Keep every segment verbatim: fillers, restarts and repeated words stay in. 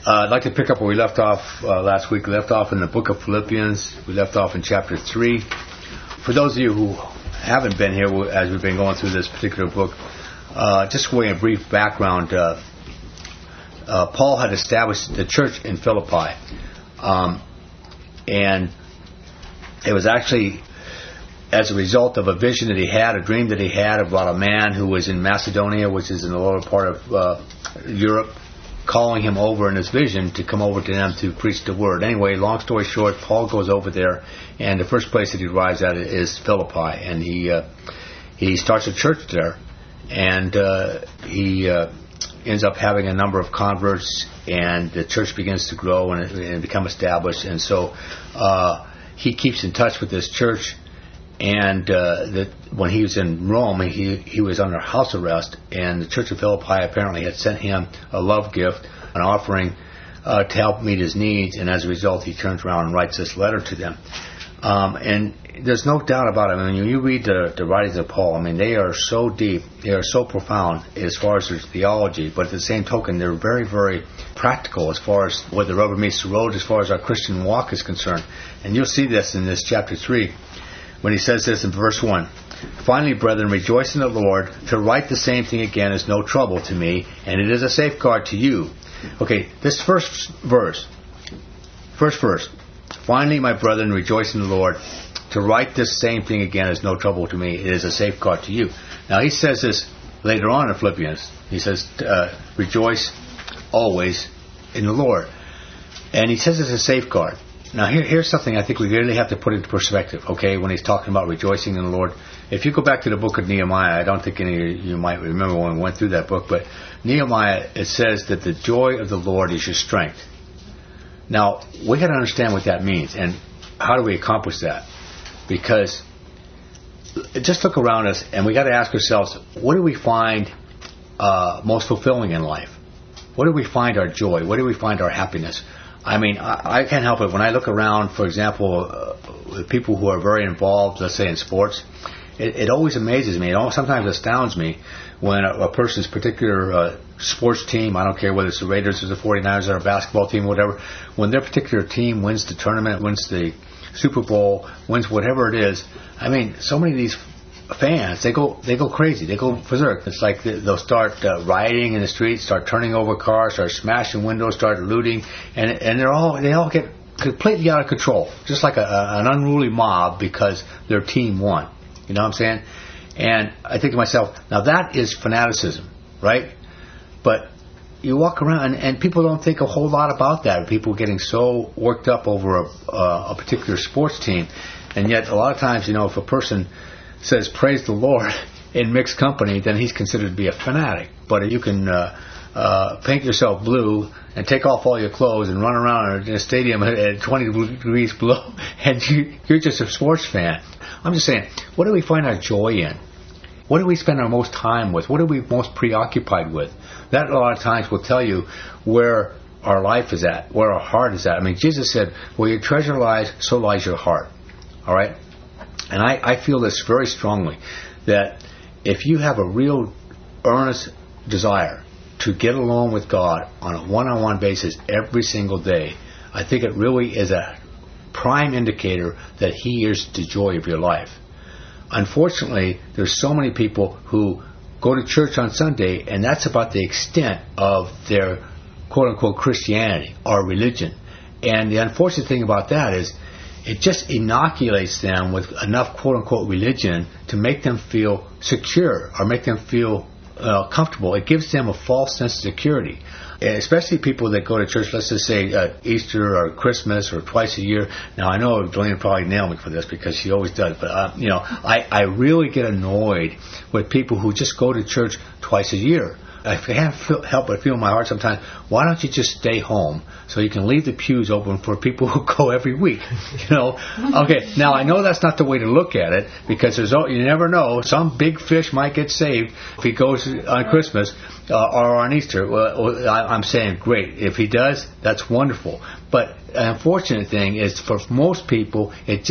Uh, I'd like to pick up where we left off uh, last week. We left off in the book of Philippians. We left off in chapter three. For those of you who haven't been here as we've been going through this particular book, uh, just for a brief background, uh, uh, Paul had established the church in Philippi. Um, and it was actually as a result of a vision that he had, a dream that he had about a man who was in Macedonia, which is in the lower part of uh, Europe, calling him over in his vision to come over to them to preach the word. Anyway, long story short, Paul goes over there, and the first place that he arrives at is Philippi, and he uh, he starts a church there, and uh, he uh, ends up having a number of converts, and the church begins to grow and, and become established, and so uh, he keeps in touch with this church. And uh, that when he was in Rome, he he was under house arrest, and the Church of Philippi apparently had sent him a love gift, an offering uh, to help meet his needs. And as a result, he turns around and writes this letter to them. Um, and there's no doubt about it. I mean, when you read the, the writings of Paul, I mean, they are so deep, they are so profound as far as their theology, but at the same token, they're very, very practical as far as where the rubber meets the road, as far as our Christian walk is concerned. And you'll see this in this chapter three. When he says this in verse one, "Finally, brethren, rejoice in the Lord. To write the same thing again is no trouble to me, and it is a safeguard to you." Okay, this first verse, first verse, "Finally, my brethren, rejoice in the Lord. To write this same thing again is no trouble to me. It is a safeguard to you." Now, he says this later on in Philippians. He says, uh, "Rejoice always in the Lord." And he says it's a safeguard. Now, here, here's something I think we really have to put into perspective, okay, when he's talking about rejoicing in the Lord. If you go back to the book of Nehemiah, I don't think any of you might remember when we went through that book, but Nehemiah, it says that the joy of the Lord is your strength. Now, we got to understand what that means, and how do we accomplish that? Because just look around us, and we got to ask ourselves, what do we find uh, most fulfilling in life? What do we find our joy? What do we find our happiness? I mean, I, I can't help it. When I look around, for example, uh, people who are very involved, let's say in sports, it, it always amazes me. It almost sometimes astounds me when a, a person's particular uh, sports team, I don't care whether it's the Raiders or the forty-niners or a basketball team, whatever, when their particular team wins the tournament, wins the Super Bowl, wins whatever it is, I mean, so many of these fans, they go they go crazy, they go berserk. It's like they'll start uh, rioting in the streets, start turning over cars, start smashing windows, start looting, and and they're all they all get completely out of control, just like a, a, an unruly mob because their team won. You know what I'm saying? And I think to myself, now that is fanaticism, right? But you walk around and, and people don't think a whole lot about that. People getting so worked up over a, uh, a particular sports team, and yet a lot of times, you know, if a person says praise the Lord in mixed company, then he's considered to be a fanatic. But if you can uh, uh, paint yourself blue and take off all your clothes and run around in a stadium at twenty degrees below, and you, you're just a sports fan. I'm just saying, what do we find our joy in? What do we spend our most time with? What are we most preoccupied with? That a lot of times will tell you where our life is at, where our heart is at. I mean, Jesus said, where your treasure lies, so lies your heart. All right? And I, I feel this very strongly, that if you have a real earnest desire to get along with God on a one-on-one basis every single day, I think it really is a prime indicator that He is the joy of your life. Unfortunately, there's so many people who go to church on Sunday, and that's about the extent of their quote-unquote Christianity or religion. And the unfortunate thing about that is it just inoculates them with enough quote-unquote religion to make them feel secure or make them feel uh, comfortable. It gives them a false sense of security. And especially people that go to church, let's just say uh, Easter or Christmas or twice a year. Now, I know Delaney probably nailed me for this because she always does, but uh, you know, I, I really get annoyed with people who just go to church twice a year. I can't feel, help but feel in my heart sometimes, why don't you just stay home so you can leave the pews open for people who go every week? You know, okay, now I know that's not the way to look at it, because there's you never know, some big fish might get saved if he goes on Christmas uh, or on Easter. Well, I'm saying great. If he does, that's wonderful. But an unfortunate thing is for most people, it just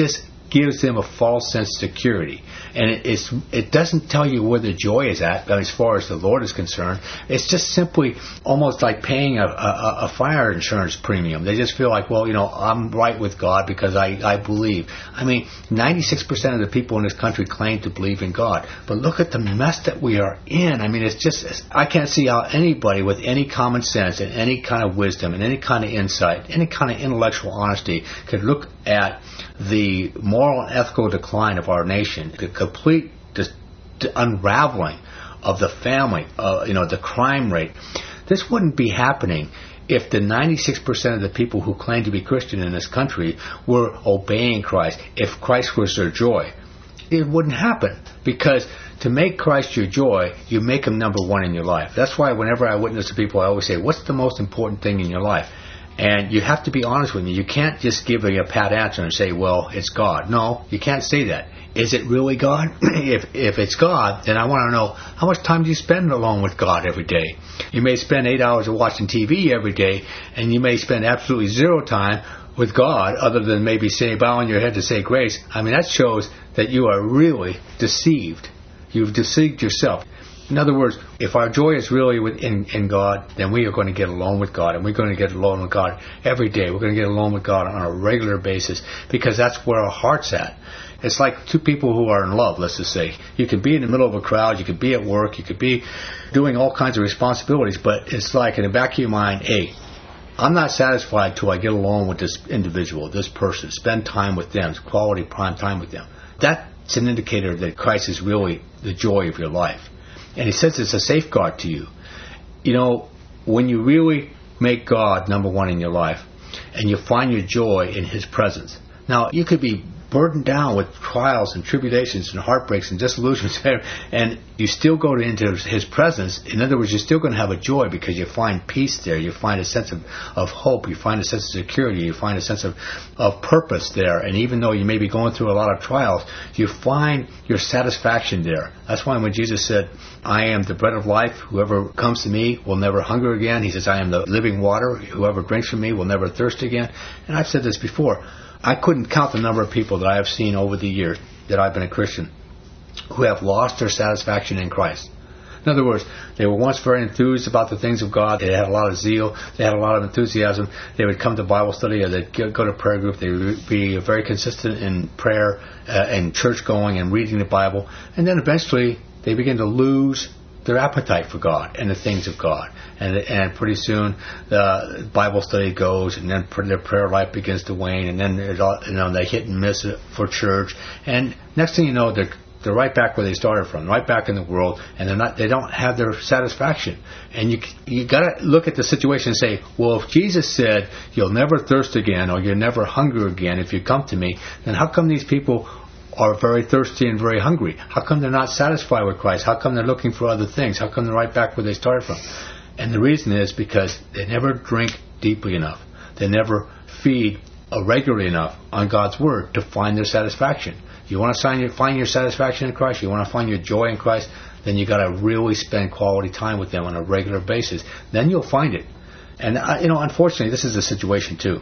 gives them a false sense of security. And it, it's, it doesn't tell you where the joy is at as far as the Lord is concerned. It's just simply almost like paying a, a, a fire insurance premium. They just feel like, well, you know, I'm right with God because I, I believe. I mean, ninety-six percent of the people in this country claim to believe in God. But look at the mess that we are in. I mean, it's just, I can't see how anybody with any common sense and any kind of wisdom and any kind of insight, any kind of intellectual honesty could look at the moral and ethical decline of our nation, the complete dis- unraveling of the family, uh, you know, the crime rate. This wouldn't be happening if the ninety-six percent of the people who claim to be Christian in this country were obeying Christ, if Christ was their joy. It wouldn't happen, because to make Christ your joy, you make him number one in your life. That's why whenever I witness to people, I always say, what's the most important thing in your life? And you have to be honest with me. You can't just give a, a pat answer and say, well, it's God. No, you can't say that. Is it really God? if if it's God, then I want to know, how much time do you spend alone with God every day? You may spend eight hours watching T V every day, and you may spend absolutely zero time with God, other than maybe say, bowing your head to say grace. I mean, that shows that you are really deceived. You've deceived yourself. In other words, if our joy is really within in God, then we are going to get alone with God, and we're going to get alone with God every day. We're going to get alone with God on a regular basis, because that's where our heart's at. It's like two people who are in love, let's just say. You could be in the middle of a crowd, you could be at work, you could be doing all kinds of responsibilities, but it's like in the back of your mind, hey, I'm not satisfied till I get along with this individual, this person, spend time with them, quality prime time with them. That's an indicator that Christ is really the joy of your life. And he says it's a safeguard to you. You know, when you really make God number one in your life, and you find your joy in his presence. Now, you could be burdened down with trials and tribulations and heartbreaks and disillusions, and you still go into his presence. In other words, you're still going to have a joy, because you find peace there. You find a sense of, of hope. You find a sense of security. You find a sense of, of purpose there. And even though you may be going through a lot of trials, you find your satisfaction there. That's why when Jesus said, I am the bread of life, whoever comes to me will never hunger again. He says, I am the living water, whoever drinks from me will never thirst again. And I've said this before, I couldn't count the number of people that I have seen over the years that I've been a Christian who have lost their satisfaction in Christ. In other words, they were once very enthused about the things of God. They had a lot of zeal. They had a lot of enthusiasm. They would come to Bible study, or they'd go to prayer group. They would be very consistent in prayer uh, and church going and reading the Bible. And then eventually they begin to lose their appetite for God and the things of God. And and pretty soon the Bible study goes, and then their prayer life begins to wane, and then you know they hit and miss it for church. And next thing you know, they're they're right back where they started from, right back in the world, and they're not they don't have their satisfaction. And you you got to look at the situation and say, well, if Jesus said you'll never thirst again, or you'll never hunger again if you come to me, then how come these people are very thirsty and very hungry? How come they're not satisfied with Christ? How come they're looking for other things? How come they're right back where they started from? And the reason is because they never drink deeply enough. They never feed regularly enough on God's Word to find their satisfaction. You want to find your, find your satisfaction in Christ? You want to find your joy in Christ? Then you got to really spend quality time with them on a regular basis. Then you'll find it. And uh, you know, unfortunately, this is the situation too.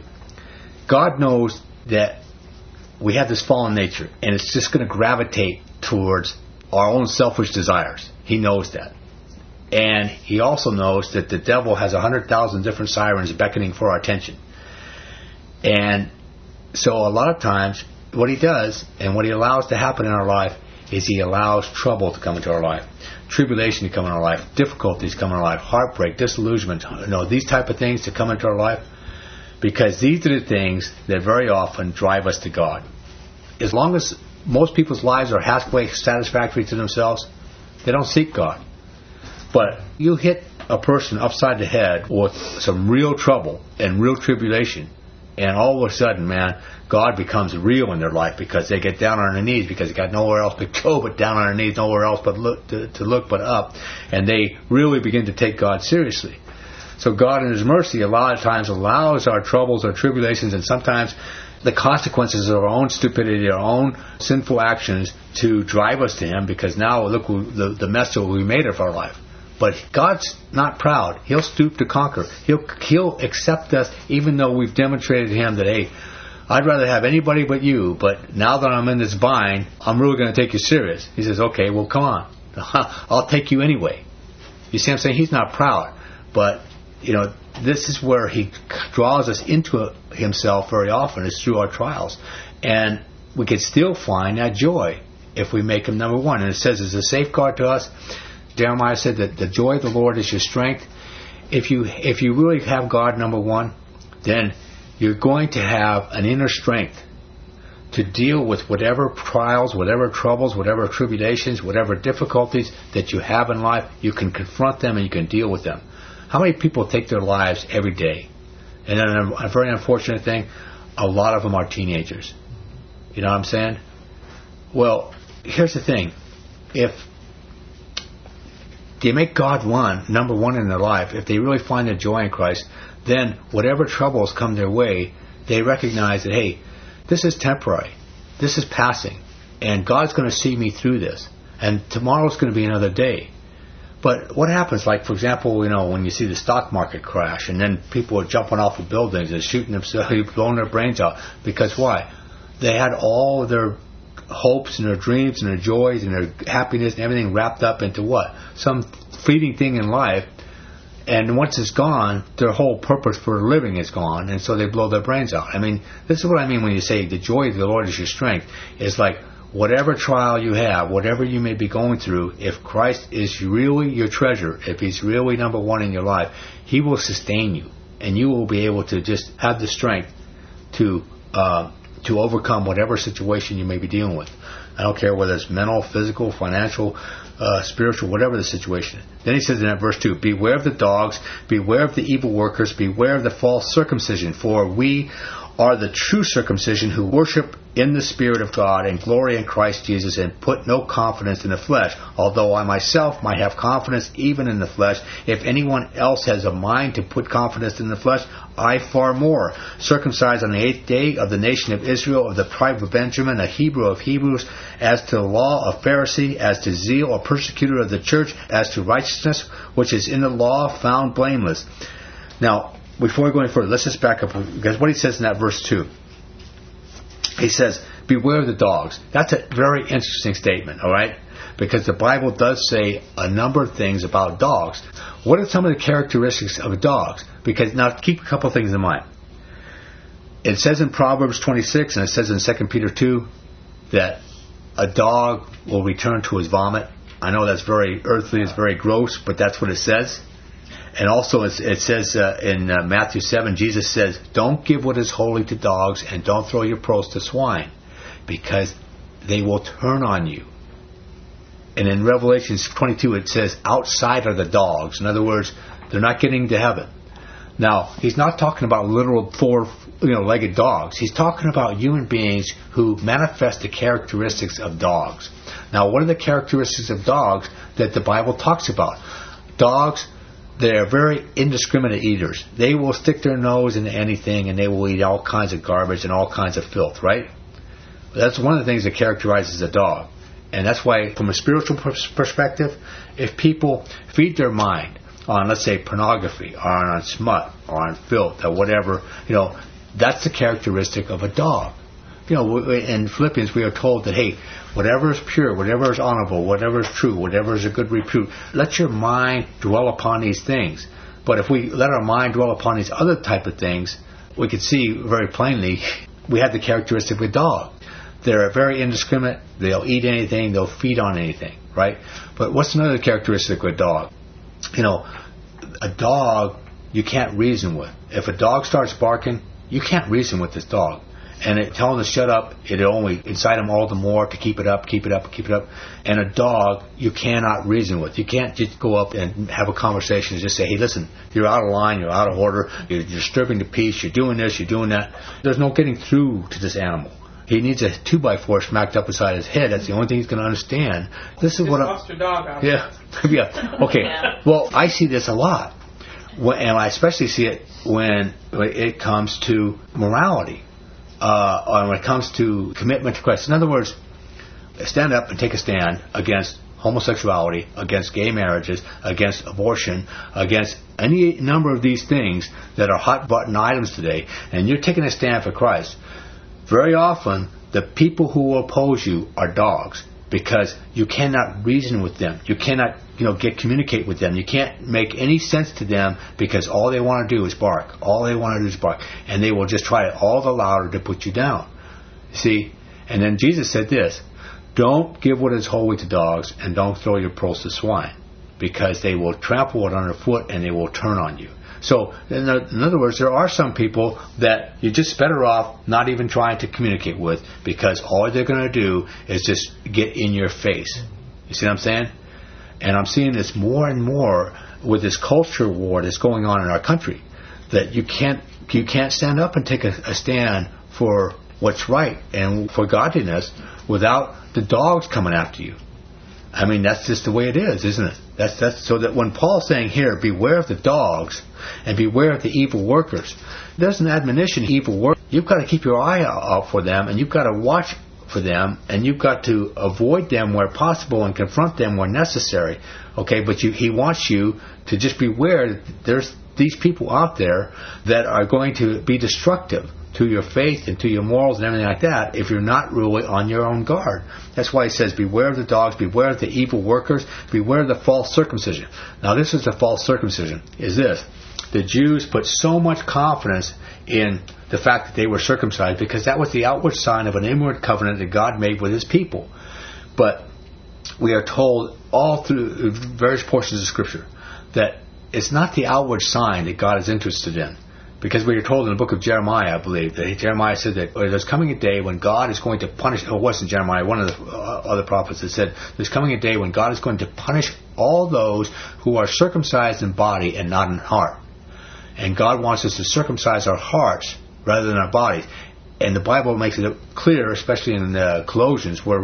God knows that we have this fallen nature, and it's just going to gravitate towards our own selfish desires. He knows that. And he also knows that the devil has a hundred thousand different sirens beckoning for our attention. And so a lot of times, what he does, and what he allows to happen in our life, is he allows trouble to come into our life, tribulation to come in our life, difficulties come in our life, heartbreak, disillusionment, you know, these type of things to come into our life. Because these are the things that very often drive us to God. As long as most people's lives are halfway satisfactory to themselves, they don't seek God. But you hit a person upside the head with some real trouble and real tribulation, and all of a sudden, man, God becomes real in their life, because they get down on their knees, because they got nowhere else but go but down on their knees, nowhere else but look to, to look but up, and they really begin to take God seriously. So God in His mercy a lot of times allows our troubles, our tribulations, and sometimes the consequences of our own stupidity, our own sinful actions to drive us to Him, because now look the, the mess that we made of our life. But God's not proud. He'll stoop to conquer. He'll, he'll accept us even though we've demonstrated to Him that, hey, I'd rather have anybody but you, but now that I'm in this bind, I'm really going to take you serious. He says, okay, well, come on. I'll take you anyway. You see what I'm saying? He's not proud, but, you know, this is where he draws us into himself very often, is through our trials. And we can still find that joy if we make him number one. And it says it's a safeguard to us. Jeremiah said that the joy of the Lord is your strength. If you if you really have God number one, then you're going to have an inner strength to deal with whatever trials, whatever troubles, whatever tribulations, whatever difficulties that you have in life. You can confront them and you can deal with them. How many people take their lives every day? And then a, a very unfortunate thing, a lot of them are teenagers. You know what I'm saying? Well, here's the thing. If they make God one, number one in their life, if they really find their joy in Christ, then whatever troubles come their way, they recognize that, hey, this is temporary. This is passing. And God's going to see me through this. And tomorrow's going to be another day. But what happens, like, for example, you know, when you see the stock market crash and then people are jumping off of buildings and shooting themselves, blowing their brains out. Because why? They had all their hopes and their dreams and their joys and their happiness and everything wrapped up into what? Some fleeting thing in life. And once it's gone, their whole purpose for living is gone, and so they blow their brains out. I mean, this is what I mean when you say the joy of the Lord is your strength. It's like whatever trial you have, whatever you may be going through, if Christ is really your treasure, if He's really number one in your life, He will sustain you, and you will be able to just have the strength to uh, to overcome whatever situation you may be dealing with. I don't care whether it's mental, physical, financial, uh, spiritual, whatever the situation. Then he says in that verse two, beware of the dogs, beware of the evil workers, beware of the false circumcision, for we are the true circumcision who worship in the Spirit of God and glory in Christ Jesus and put no confidence in the flesh. Although I myself might have confidence even in the flesh, if anyone else has a mind to put confidence in the flesh, I far more. Circumcised on the eighth day of the nation of Israel, of the tribe of Benjamin, a Hebrew of Hebrews, as to the law, a Pharisee, as to zeal, a persecutor of the church, as to righteousness, which is in the law, found blameless. Now, before we go any further, let's just back up, because what he says in that verse two. He says, beware of the dogs. That's a very interesting statement, all right? Because the Bible does say a number of things about dogs. What are some of the characteristics of dogs? Because now keep a couple of things in mind. It says in Proverbs twenty-six, and it says in Second Peter two, that a dog will return to his vomit. I know that's very earthly, it's very gross, but that's what it says. And also it says uh, in uh, Matthew seven, Jesus says, don't give what is holy to dogs and don't throw your pearls to swine, because they will turn on you. And in Revelation twenty-two it says, outside are the dogs. In other words, they're not getting to heaven. Now, he's not talking about literal four you know, legged dogs. He's talking about human beings who manifest the characteristics of dogs. Now, what are the characteristics of dogs that the Bible talks about? Dogs, they're very indiscriminate eaters. They will stick their nose into anything and they will eat all kinds of garbage and all kinds of filth, right? That's one of the things that characterizes a dog. And that's why, from a spiritual perspective, if people feed their mind on, let's say, pornography, or on smut, or on filth, or whatever, you know, that's the characteristic of a dog. You know, in Philippians we are told that, hey, whatever is pure, whatever is honorable, whatever is true, whatever is a good repute, let your mind dwell upon these things. But if we let our mind dwell upon these other type of things, we can see very plainly we have the characteristic of a dog. They're very indiscriminate. They'll eat anything. They'll feed on anything, right? But what's another characteristic of a dog? You know, a dog you can't reason with. If a dog starts barking, you can't reason with this dog. And it, tell him to shut up, it'll only incite him all the more to keep it up, keep it up, keep it up. And a dog you cannot reason with. You can't just go up and have a conversation and just say, hey, listen, you're out of line, you're out of order, you're disturbing the peace, you're doing this, you're doing that. There's no getting through to this animal. He needs a two by four smacked up beside his head. That's the only thing he's going to understand. This is just what lost your dog out. Yeah, yeah. Okay. Yeah. Well, I see this a lot, when, and I especially see it when it comes to morality, uh, or when it comes to commitment to Christ. In other words, stand up and take a stand against homosexuality, against gay marriages, against abortion, against any number of these things that are hot button items today, and you're taking a stand for Christ. very often the people who will oppose you are dogs, because you cannot reason with them. You cannot, you know, get communicate with them. You can't make any sense to them, because all they want to do is bark. All they want to do is bark. And they will just try all the louder to put you down. See? And then Jesus said this, don't give what is holy to dogs, and don't throw your pearls to swine, because they will trample it underfoot and they will turn on you. So, in other words, there are some people that you're just better off not even trying to communicate with, because all they're going to do is just get in your face. You see what I'm saying? And I'm seeing this more and more with this culture war that's going on in our country, that you can't you can't stand up and take a, a stand for what's right and for godliness without the dogs coming after you. I mean, that's just the way it is, isn't it? That's that's so that when Paul's saying here, beware of the dogs and beware of the evil workers, there's an admonition, evil work. You've got to keep your eye out for them, and you've got to watch for them, and you've got to avoid them where possible and confront them where necessary. Okay, but you, he wants you to just beware that there's these people out there that are going to be destructive to your faith and to your morals and everything like that if you're not really on your own guard. That's why he says, beware of the dogs, beware of the evil workers, beware of the false circumcision. Now, this is the false circumcision, is this. The Jews put so much confidence in the fact that they were circumcised, because that was the outward sign of an inward covenant that God made with his people. But we are told all through various portions of Scripture that it's not the outward sign that God is interested in. Because we are told in the book of Jeremiah, I believe, that Jeremiah said that there's coming a day when God is going to punish, oh, it wasn't Jeremiah, one of the uh, other prophets that said, there's coming a day when God is going to punish all those who are circumcised in body and not in heart. And God wants us to circumcise our hearts rather than our bodies. And the Bible makes it clear, especially in the Colossians, where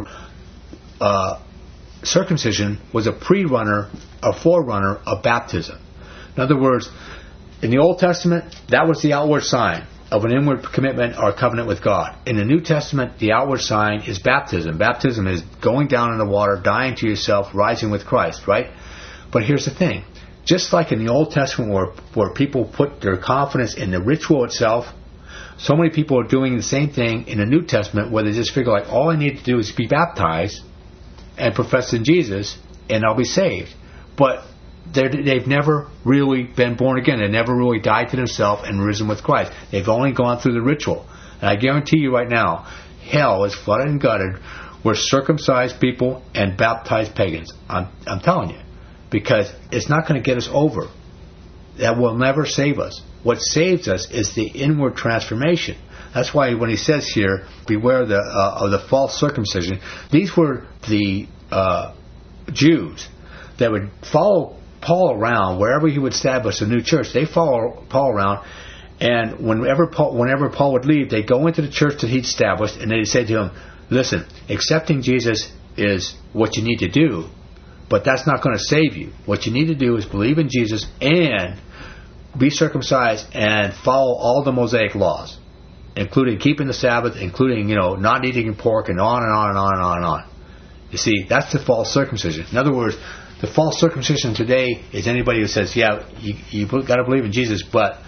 uh, circumcision was a pre-runner, a forerunner of baptism. In other words, in the Old Testament, that was the outward sign of an inward commitment or covenant with God. In the New Testament, the outward sign is baptism. Baptism is going down in the water, dying to yourself, rising with Christ, right? But here's the thing. Just like in the Old Testament where, where people put their confidence in the ritual itself, so many people are doing the same thing in the New Testament, where they just figure like, all I need to do is be baptized and profess in Jesus, and I'll be saved. But they've never really been born again. They've never really died to themselves and risen with Christ. They've only gone through the ritual. And I guarantee you right now, hell is flooded and gutted with circumcised people and baptized pagans. I'm, I'm telling you. Because it's not going to get us over. That will never save us. What saves us is the inward transformation. That's why when he says here, beware the, uh, of the false circumcision, these were the uh, Jews that would follow Paul around wherever he would establish a new church. They follow Paul around, and whenever Paul, whenever Paul would leave, they'd go into the church that he'd established, and they'd say to him, listen, accepting Jesus is what you need to do, but that's not going to save you. What you need to do is believe in Jesus and be circumcised and follow all the Mosaic laws, including keeping the Sabbath, including, you know, not eating pork, and on and on and on and on and on. You see, that's the false circumcision. In other words, the false circumcision today is anybody who says, yeah, you, you've got to believe in Jesus, but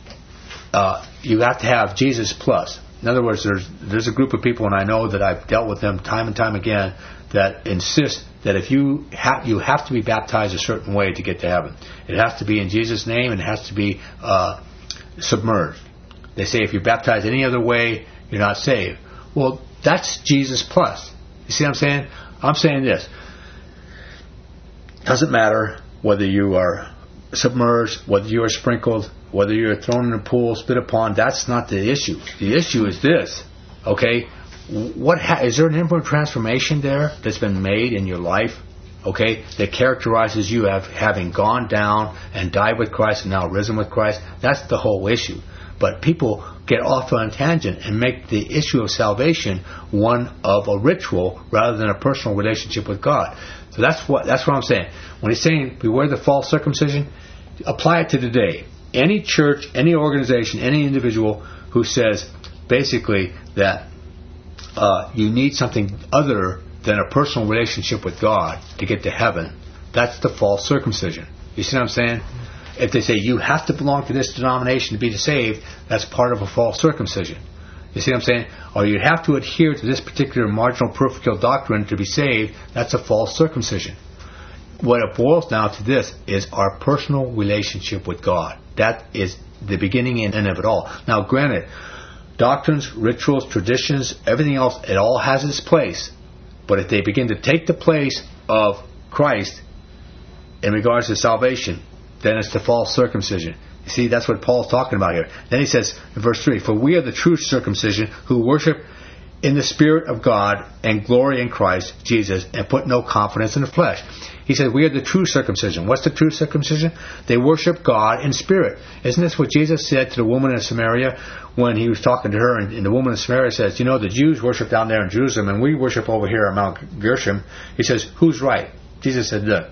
uh, you have to have Jesus plus. In other words, there's there's a group of people, and I know that I've dealt with them time and time again, that insist that if you have you have to be baptized a certain way to get to heaven. It has to be in Jesus' name, and it has to be uh, submerged. They say if you're baptized any other way, you're not saved. Well, that's Jesus plus. You see what I'm saying? I'm saying this. Doesn't matter whether you are submerged, whether you are sprinkled, whether you're thrown in a pool, spit upon. That's not the issue. The issue is this. Okay, what ha- is there an inward transformation there that's been made in your life? Okay, that characterizes you as having gone down and died with Christ and now risen with Christ. That's the whole issue. But people get off on a tangent and make the issue of salvation one of a ritual rather than a personal relationship with God. So that's what that's what I'm saying. When he's saying beware the false circumcision, apply it to today. Any church, any organization, any individual who says basically that uh, you need something other than a personal relationship with God to get to heaven, that's the false circumcision. You see what I'm saying? If they say you have to belong to this denomination to be saved, that's part of a false circumcision. You see what I'm saying? Or you have to adhere to this particular marginal parochial doctrine to be saved. That's a false circumcision. What it boils down to this is our personal relationship with God. That is the beginning and end of it all. Now, granted, doctrines, rituals, traditions, everything else, it all has its place. But if they begin to take the place of Christ in regards to salvation, then it's the false circumcision. You see, that's what Paul's talking about here. Then he says in verse three, for we are the true circumcision who worship in the Spirit of God and glory in Christ Jesus and put no confidence in the flesh. He said we are the true circumcision. What's the true circumcision? They worship God in spirit. Isn't this what Jesus said to the woman in Samaria when he was talking to her? And, and the woman in Samaria says, you know, the Jews worship down there in Jerusalem and we worship over here at Mount Gershom. He says, who's right? Jesus said, look,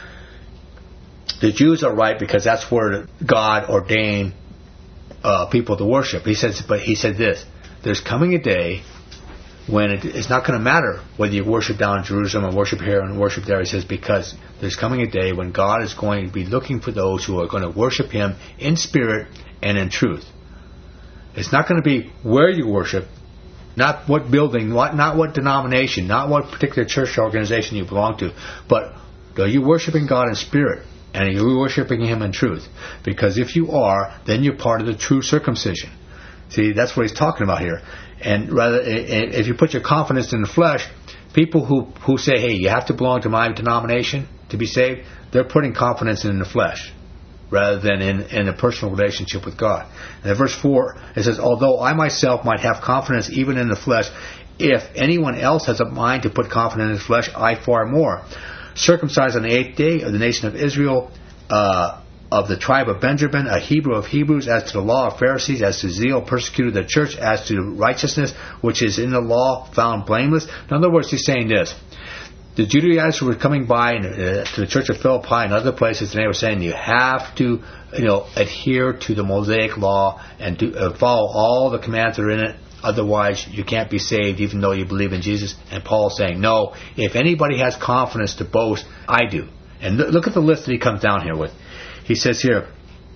the Jews are right because that's where God ordained uh, people to worship. He says, but he said this, there's coming a day when it, it's not going to matter whether you worship down in Jerusalem or worship here and worship there. He says, because there's coming a day when God is going to be looking for those who are going to worship Him in spirit and in truth. It's not going to be where you worship, not what building, what, not what denomination, not what particular church organization you belong to, but are you worshiping God in spirit and are you worshiping Him in truth? Because if you are, then you're part of the true circumcision. See, that's what he's talking about here. And rather, if you put your confidence in the flesh, people who, who say, hey, you have to belong to my denomination to be saved, they're putting confidence in the flesh rather than in, in a personal relationship with God. And in verse four, it says, although I myself might have confidence even in the flesh, if anyone else has a mind to put confidence in the flesh, I far more. Circumcised on the eighth day of the nation of Israel, uh, of the tribe of Benjamin, a Hebrew of Hebrews, as to the law of Pharisees, as to zeal, persecuted the church, as to righteousness, which is in the law, found blameless. In other words, he's saying this. The Judaizers were coming by uh, to the church of Philippi and other places, and they were saying you have to, you know, adhere to the Mosaic law and to uh, follow all the commands that are in it. Otherwise, you can't be saved, even though you believe in Jesus. And Paul's saying, no, if anybody has confidence to boast, I do. And look at the list that he comes down here with. He says here,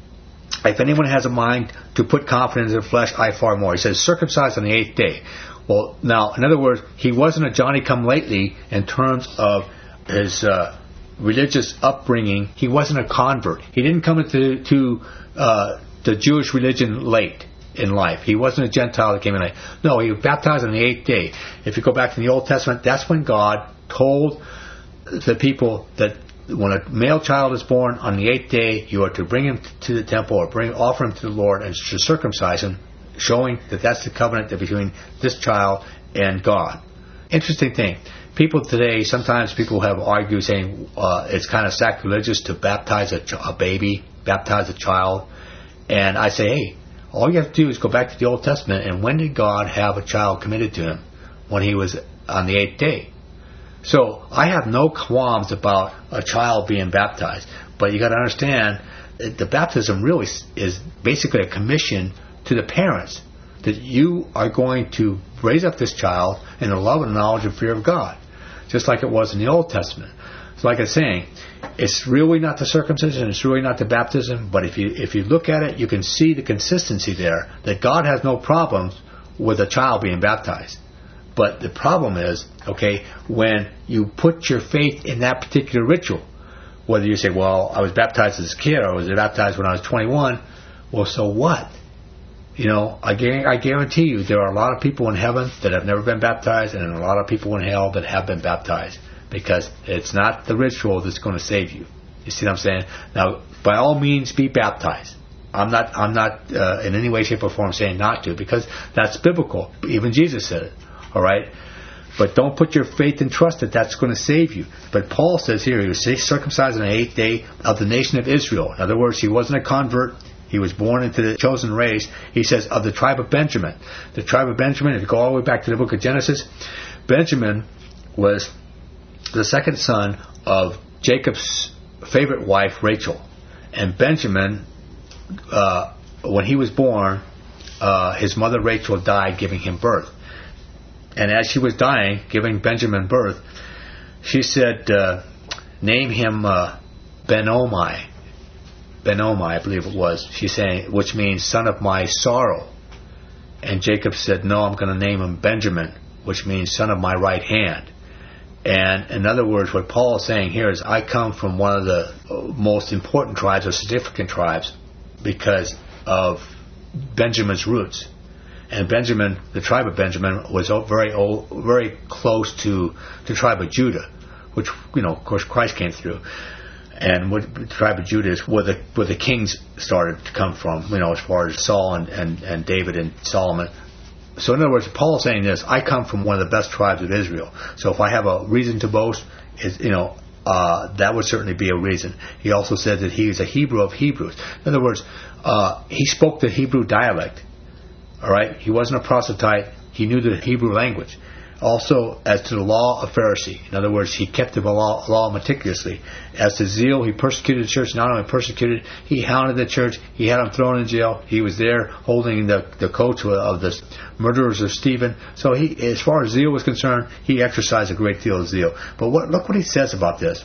if anyone has a mind to put confidence in the flesh, I far more. He says, circumcised on the eighth day. Well, now, in other words, he wasn't a Johnny-come-lately in terms of his uh, religious upbringing. He wasn't a convert. He didn't come into to, uh, the Jewish religion late in life. He wasn't a Gentile that came in late. No, he was baptized on the eighth day. If you go back to the Old Testament, that's when God told the people that when a male child is born on the eighth day, you are to bring him to the temple or bring offer him to the Lord and to circumcise him, showing that that's the covenant between this child and God. Interesting thing. People today, sometimes people have argued saying uh, it's kind of sacrilegious to baptize a, ch- a baby, baptize a child. And I say, hey, all you have to do is go back to the Old Testament, and when did God have a child committed to him? When he was on the eighth day. So I have no qualms about a child being baptized, but you got to understand the baptism really is basically a commission to the parents that you are going to raise up this child in the love and knowledge and fear of God, just like it was in the Old Testament. So like I was saying, it's really not the circumcision, it's really not the baptism, but if you if you look at it, you can see the consistency there, that God has no problems with a child being baptized. But the problem is, okay, when you put your faith in that particular ritual, whether you say, well, I was baptized as a kid or I was baptized when I was twenty-one, well, so what? You know, I guarantee you there are a lot of people in heaven that have never been baptized and a lot of people in hell that have been baptized, because it's not the ritual that's going to save you. You see what I'm saying? Now, by all means, be baptized. I'm not I'm not uh, in any way, shape, or form saying not to, because that's biblical. Even Jesus said it. All right? But don't put your faith and trust that that's going to save you. But Paul says here, he was circumcised on the eighth day of the nation of Israel. In other words, he wasn't a convert. He was born into the chosen race. He says, of the tribe of Benjamin. The tribe of Benjamin, if you go all the way back to the book of Genesis, Benjamin was the second son of Jacob's favorite wife, Rachel. And Benjamin, uh, when he was born, uh, his mother Rachel died giving him birth. And as she was dying, giving Benjamin birth, she said, uh, name him uh, Ben-Omai. Ben-Omai, I believe it was. She's saying, which means son of my sorrow. And Jacob said, no, I'm going to name him Benjamin, which means son of my right hand. And in other words, what Paul is saying here is, I come from one of the most important tribes or significant tribes because of Benjamin's roots. And Benjamin, the tribe of Benjamin, was very old, very close to the tribe of Judah, which, you know, of course, Christ came through. And what the tribe of Judah is where the where the kings started to come from, you know, as far as Saul and, and, and David and Solomon. So in other words, Paul is saying this, I come from one of the best tribes of Israel. So if I have a reason to boast, is you know, uh, that would certainly be a reason. He also said that he is a Hebrew of Hebrews. In other words, uh, he spoke the Hebrew dialect. All right, he wasn't a proselyte. He knew the Hebrew language. Also, as to the law of Pharisee, in other words, he kept the law, law meticulously. As to zeal, he persecuted the church. Not only persecuted, he hounded the church. He had them thrown in jail. He was there holding the, the coat of the murderers of Stephen. So, he, as far as zeal was concerned, he exercised a great deal of zeal. But what, look what he says about this.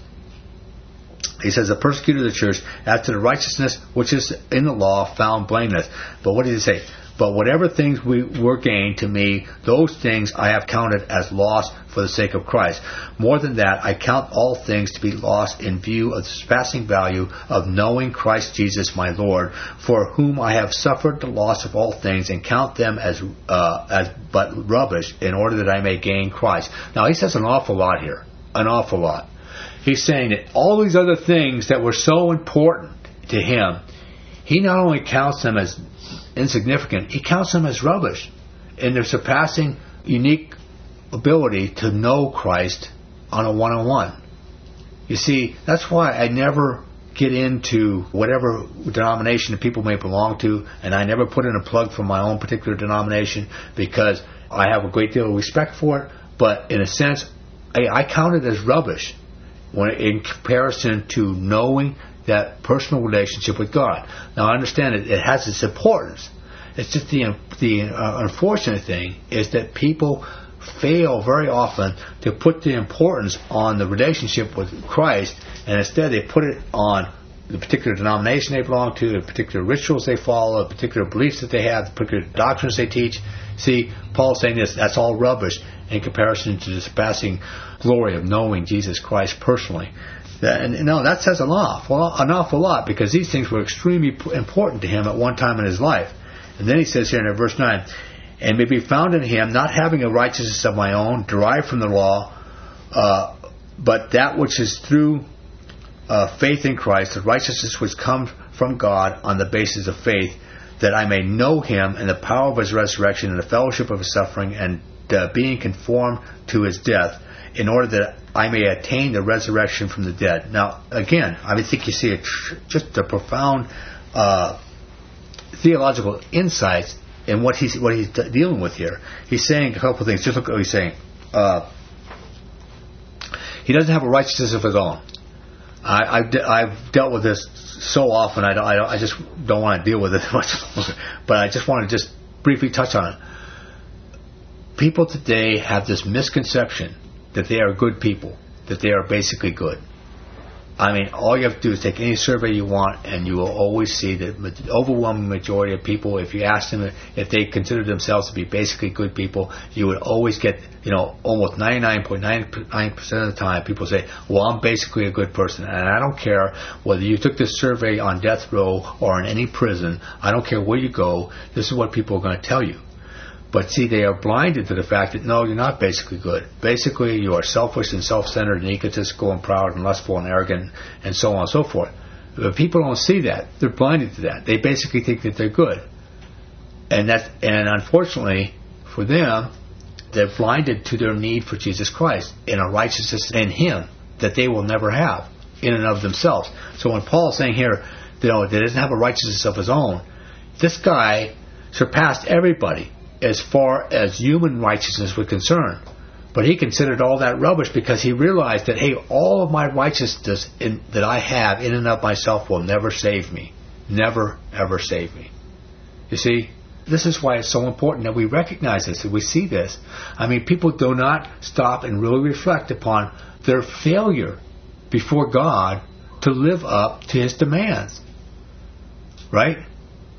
He says, the persecutor of the church, as to the righteousness which is in the law, found blameless. But what did he say? But whatever things we were gained to me, those things I have counted as loss for the sake of Christ. More than that, I count all things to be lost in view of the surpassing value of knowing Christ Jesus my Lord, for whom I have suffered the loss of all things, and count them as uh, as but rubbish, in order that I may gain Christ. Now, he says an awful lot here. An awful lot. He's saying that all these other things that were so important to him, he not only counts them as insignificant, he counts them as rubbish in their surpassing unique ability to know Christ on a one-on-one. You see, that's why I never get into whatever denomination that people may belong to, and I never put in a plug for my own particular denomination, because I have a great deal of respect for it, but in a sense, I, I count it as rubbish when in comparison to knowing that personal relationship with God. Now, I understand it, it has its importance. It's just the the uh, unfortunate thing is that people fail very often to put the importance on the relationship with Christ, and instead they put it on the particular denomination they belong to, the particular rituals they follow, the particular beliefs that they have, the particular doctrines they teach. See, Paul's saying this, that's all rubbish in comparison to the surpassing glory of knowing Jesus Christ personally. And no, that says an awful, an awful lot, because these things were extremely important to him at one time in his life. And then he says here in verse nine, and may be found in him, not having a righteousness of my own, derived from the law, uh, but that which is through uh, faith in Christ, the righteousness which comes from God on the basis of faith, that I may know him and the power of his resurrection and the fellowship of his suffering, and uh, being conformed to his death, in order that I may attain the resurrection from the dead. Now, again, I think you see a tr- just a profound uh, theological insight in what he's what he's d- dealing with here. He's saying a couple of things. Just look at what he's saying. Uh, he doesn't have a righteousness of his own. I, I've, de- I've dealt with this so often. I, don't, I, don't, I just don't want to deal with it much longer. But I just want to just briefly touch on it. People today have this misconception that they are good people, that they are basically good. I mean, all you have to do is take any survey you want, and you will always see that the overwhelming majority of people, if you ask them if they consider themselves to be basically good people, you would always get, you know, almost ninety-nine point nine nine percent of the time, people say, well, I'm basically a good person. And I don't care whether you took this survey on death row or in any prison. I don't care where you go. This is what people are going to tell you. But see, they are blinded to the fact that, no, you're not basically good. Basically, you are selfish and self-centered and egotistical and proud and lustful and arrogant and so on and so forth. But people don't see that. They're blinded to that. They basically think that they're good. And that, and unfortunately, for them, they're blinded to their need for Jesus Christ and a righteousness in Him that they will never have in and of themselves. So when Paul is saying here, you know, that he doesn't have a righteousness of his own, this guy surpassed everybody as far as human righteousness was concerned. But he considered all that rubbish because he realized that, hey, all of my righteousness in, that I have in and of myself will never save me. Never, ever save me. You see, this is why it's so important that we recognize this, that we see this. I mean, people do not stop and really reflect upon their failure before God to live up to His demands. Right?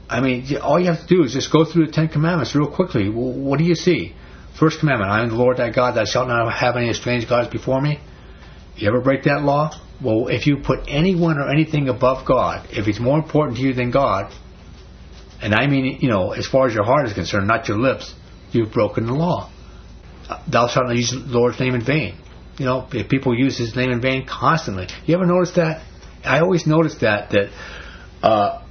I mean, all you have to do is just go through the Ten Commandments real quickly. What do you see? First commandment, I am the Lord thy God, thou shalt not have any strange gods before me. You ever break that law? Well, if you put anyone or anything above God, if it's more important to you than God, and I mean, you know, as far as your heart is concerned, not your lips, you've broken the law. Thou shalt not use the Lord's name in vain. You know, if people use His name in vain constantly. You ever notice that? I always notice that, that uh,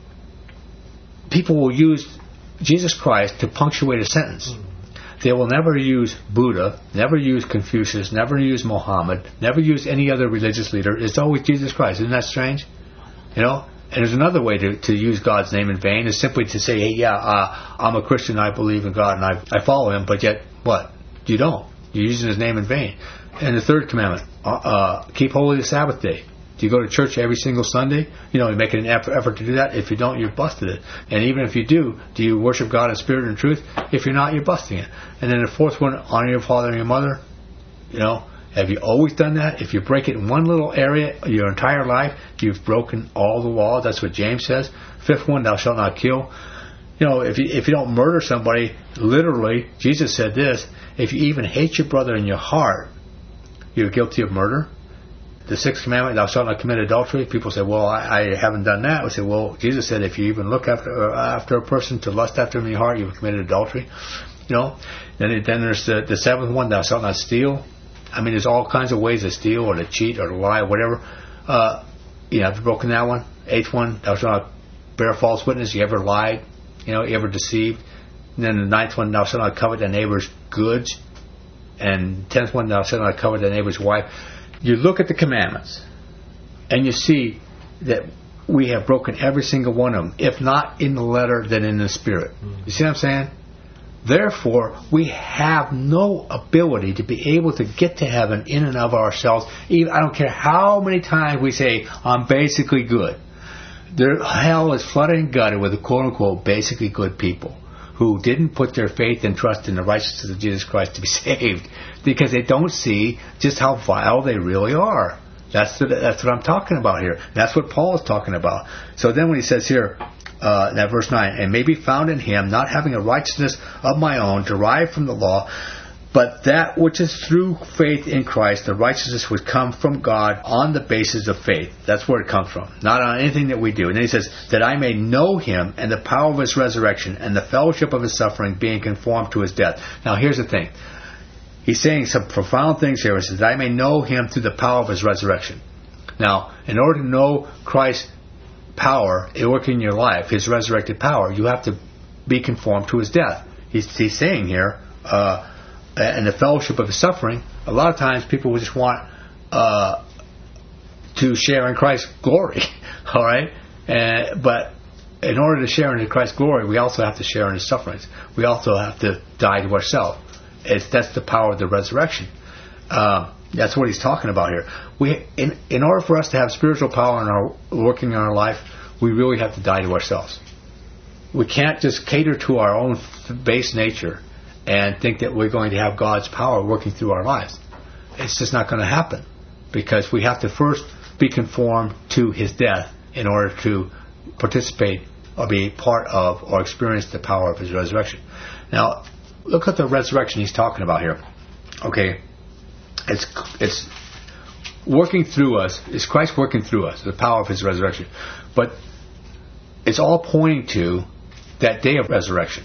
people will use Jesus Christ to punctuate a sentence. They will never use Buddha, never use Confucius, never use Muhammad, never use any other religious leader. It's always Jesus Christ. Isn't that strange? You know? And there's another way to, to use God's name in vain, is simply to say, hey, yeah, uh, I'm a Christian, I believe in God, and I, I follow Him, but yet, what? You don't. You're using His name in vain. And the third commandment, uh, uh, keep holy the Sabbath day. Do you go to church every single Sunday? You know, you make an effort, effort to do that. If you don't, you're busted it. And even if you do, do you worship God in spirit and truth? If you're not, you're busting it. And then the fourth one, honor your father and your mother. You know, have you always done that? If you break it in one little area your entire life, you've broken all the laws. That's what James says. Fifth one, thou shalt not kill. You know, if you, if you don't murder somebody, literally, Jesus said this, if you even hate your brother in your heart, you're guilty of murder. The sixth commandment, thou shalt not commit adultery. People say, well, I, I haven't done that. We say, well, Jesus said, if you even look after uh, after a person to lust after him in your heart, you've committed adultery. You know. Then then there's the, the seventh one, thou shalt not steal. I mean, there's all kinds of ways to steal or to cheat or to lie, whatever. Uh, you know, have you broken that one? Eighth one, thou shalt not bear false witness. You ever lied? You know, you ever deceived? And then the ninth one, thou shalt not covet thy neighbor's goods. And tenth one, thou shalt not covet thy neighbor's wife. You look at the commandments, and you see that we have broken every single one of them, if not in the letter, then in the spirit. You see what I'm saying? Therefore, we have no ability to be able to get to heaven in and of ourselves. Even, I don't care how many times we say, I'm basically good. There, hell is flooded and gutted with quote-unquote basically good people who didn't put their faith and trust in the righteousness of Jesus Christ to be saved, because they don't see just how vile they really are. That's the, that's what I'm talking about here. That's what Paul is talking about. So then when he says here, uh, in that verse nine, and may be found in him, not having a righteousness of my own, derived from the law, but that which is through faith in Christ, the righteousness would come from God on the basis of faith. That's where it comes from, not on anything that we do. And then he says, that I may know him and the power of his resurrection and the fellowship of his suffering, being conformed to his death. Now here's the thing. He's saying some profound things here. He says, that I may know him through the power of his resurrection. Now, in order to know Christ's power working in your life, his resurrected power, you have to be conformed to his death. He's, he's saying here, uh, and the fellowship of his suffering, a lot of times people just want uh, to share in Christ's glory, all right? And, but in order to share in Christ's glory, we also have to share in his sufferings. We also have to die to ourselves. It's, that's the power of the resurrection. Uh, that's what he's talking about here. We, in, in order for us to have spiritual power in our working in our life, we really have to die to ourselves. We can't just cater to our own base nature and think that we're going to have God's power working through our lives. It's just not going to happen, because we have to first be conformed to his death in order to participate or be part of or experience the power of his resurrection. Now, look at the resurrection he's talking about here. Okay, it's it's working through us. It's Christ working through us, the power of his resurrection. But it's all pointing to that day of resurrection.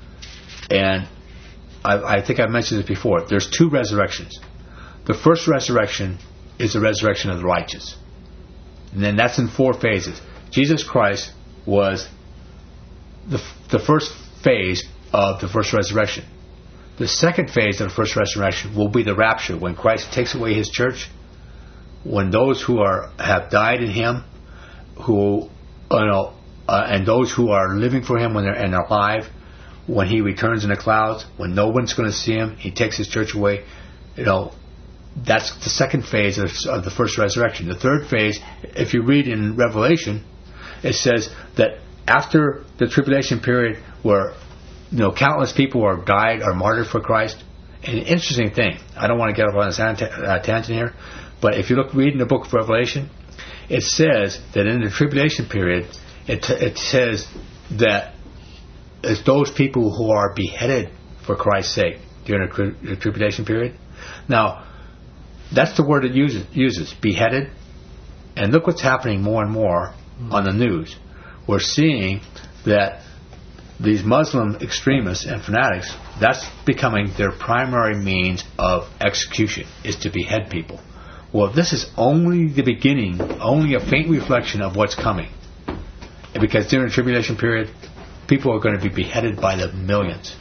And I, I think I've mentioned it before. There's two resurrections. The first resurrection is the resurrection of the righteous. And then that's in four phases. Jesus Christ was the, the first phase of the first resurrection. The second phase of the first resurrection will be the rapture, when Christ takes away his church, when those who are have died in him, who you know, uh, and those who are living for him when they're and alive, when he returns in the clouds, when no one's going to see him, he takes his church away. You know, that's the second phase of, of the first resurrection. The third phase, if you read in Revelation, it says that after the tribulation period, where you know countless who are died or martyred for Christ. And an interesting thing, I don't want to get up on this uh, tangent here, but if you look read in the book of Revelation, it says that in the tribulation period, it, it says that is those people who are beheaded for Christ's sake during the, tri- the tribulation period. Now, that's the word it uses, uses, beheaded. And look what's happening more and more mm-hmm. on the news. We're seeing that these Muslim extremists and fanatics, that's becoming their primary means of execution, is to behead people. Well, this is only the beginning, only a faint reflection of what's coming. And because during the tribulation period, people are going to be beheaded by the millions.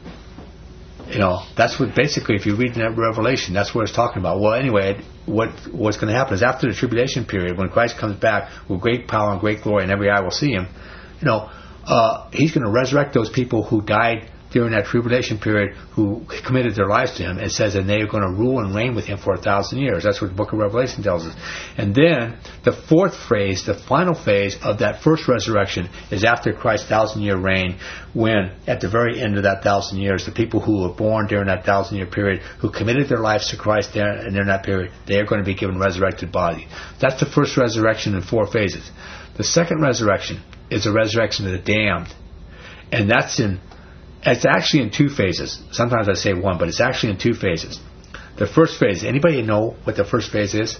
You know, that's what basically, if you read that Revelation, that's what it's talking about. Well, anyway, what what's going to happen is after the tribulation period, when Christ comes back with great power and great glory, and every eye will see him, you know, uh, he's going to resurrect those people who died during that tribulation period, who committed their lives to him. It says, and they are going to rule and reign with him for a thousand years. That's what the book of Revelation tells us. And then the fourth phase, the final phase of that first resurrection, is after Christ's thousand year reign, when at the very end of that thousand years, the people who were born during that thousand year period, who committed their lives to Christ there, and during that period, they are going to be given resurrected body. That's the first resurrection in four phases. The second resurrection is the resurrection of the damned. And that's in It's actually in two phases. Sometimes I say one, but it's actually in two phases. The first phase, anybody know what the first phase is?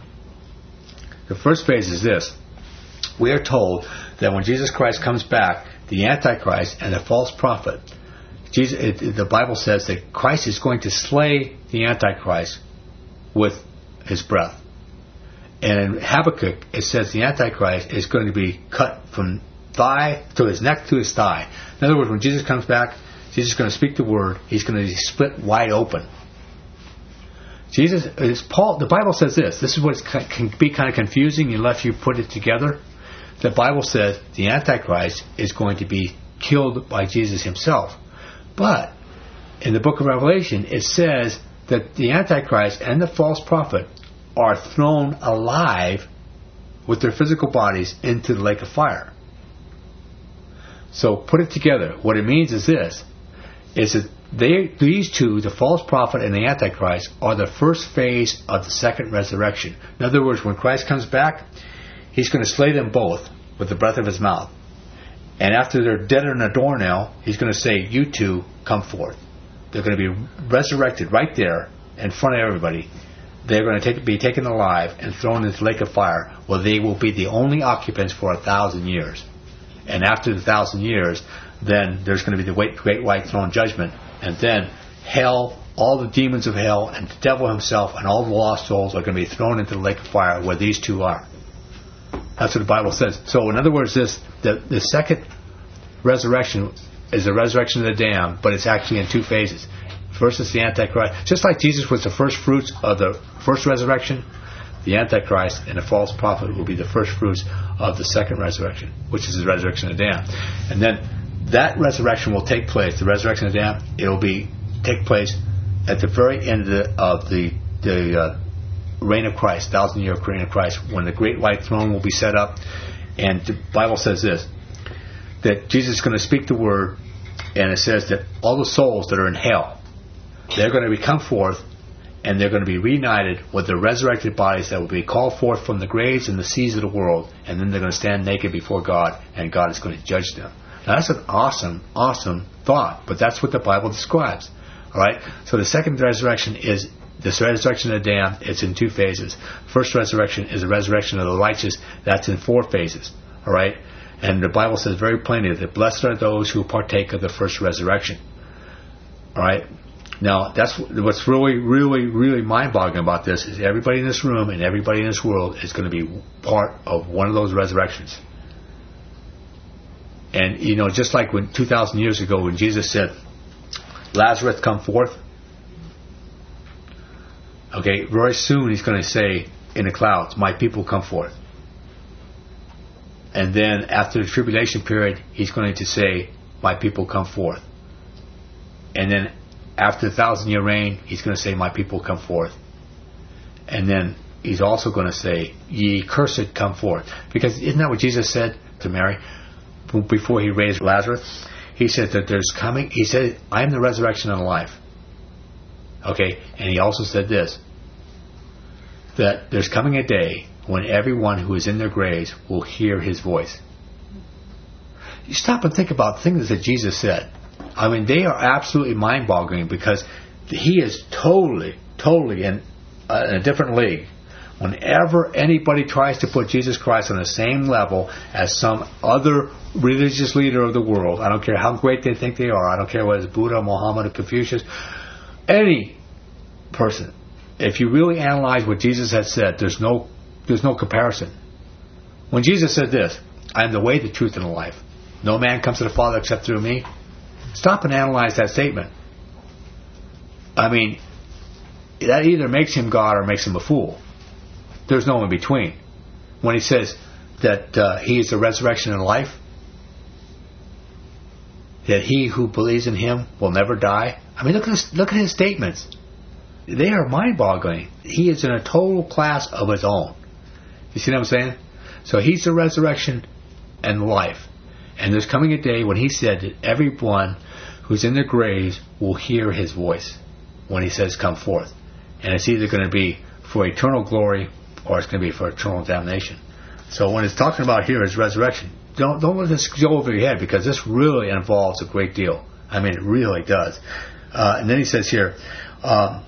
The first phase is this. We are told that when Jesus Christ comes back, the Antichrist and the false prophet, Jesus, it, it, the Bible says that Christ is going to slay the Antichrist with his breath. And in Habakkuk, it says the Antichrist is going to be cut from thigh to his neck to his thigh. In other words, when Jesus comes back, Jesus is going to speak the word. He's going to be split wide open. Jesus, is Paul. The Bible says this. This is what can be kind of confusing unless you put it together. The Bible says the Antichrist is going to be killed by Jesus himself. But in the book of Revelation, it says that the Antichrist and the false prophet are thrown alive with their physical bodies into the lake of fire. So put it together. What it means is this, is that they, these two, the false prophet and the Antichrist, are the first phase of the second resurrection. In other words, when Christ comes back, he's going to slay them both with the breath of his mouth. And after they're dead in a doornail, he's going to say, you two, come forth. They're going to be resurrected right there in front of everybody. They're going to take, be taken alive and thrown into the lake of fire, where they will be the only occupants for a thousand years. And after the thousand years, then there's going to be the great, great white throne judgment. And then hell, all the demons of hell, and the devil himself, and all the lost souls are going to be thrown into the lake of fire where these two are. That's what the Bible says. So in other words, this the, the second resurrection is the resurrection of the damned, but it's actually in two phases. First is the Antichrist. Just like Jesus was the first fruits of the first resurrection, the Antichrist and the false prophet will be the first fruits of the second resurrection, which is the resurrection of the damned. And then that resurrection will take place. The resurrection of the damned, it will be take place at the very end of the, of the, the uh, reign of Christ, thousand-year reign of Christ, when the great white throne will be set up. And the Bible says this, that Jesus is going to speak the word, and it says that all the souls that are in hell, they're going to be come forth, and they're going to be reunited with their resurrected bodies that will be called forth from the graves and the seas of the world, and then they're going to stand naked before God, and God is going to judge them. Now that's an awesome, awesome thought, but that's what the Bible describes. All right. So the second resurrection is this resurrection of the damned. It's in two phases. First resurrection is the resurrection of the righteous. That's in four phases. All right. And the Bible says very plainly that blessed are those who partake of the first resurrection. All right. Now, that's what's really, really, really mind-boggling about this is everybody in this room and everybody in this world is going to be part of one of those resurrections. And, you know, just like when two thousand years ago when Jesus said, Lazarus, come forth. Okay, very soon he's going to say in the clouds, my people come forth. And then after the tribulation period, he's going to say, my people come forth. And then after the thousand year reign, he's going to say, my people come forth. And then he's also going to say, ye cursed, come forth. Because isn't that what Jesus said to Mary before he raised Lazarus? He said that there's coming, he said, I am the resurrection and the life. Okay, and he also said this, that there's coming a day when everyone who is in their graves will hear his voice. you stop and think about things that Jesus said. I mean, they are absolutely mind-boggling because he is totally, totally in, uh, in a different league. Whenever anybody tries to put Jesus Christ on the same level as some other religious leader of the world, I don't care how great they think they are, I don't care whether it's Buddha, Muhammad, or Confucius, any person, if you really analyze what Jesus has said, there's no, there's no comparison. When Jesus said this, I am the way, the truth, and the life. No man comes to the Father except through me. Stop and analyze that statement. I mean, that either makes him God or makes him a fool. There's no in between. When he says that uh, he is the resurrection and life, that he who believes in him will never die. I mean, look at his, look at his statements. They are mind-boggling. He is in a total class of his own. You see what I'm saying? So he's the resurrection and life. And there's coming a day when he said that everyone who's in their graves will hear his voice when he says, come forth. And it's either going to be for eternal glory or it's going to be for eternal damnation. So when it's talking about here is resurrection, don't don't let this go over your head, because this really involves a great deal. I mean, it really does. Uh, and then he says here, um,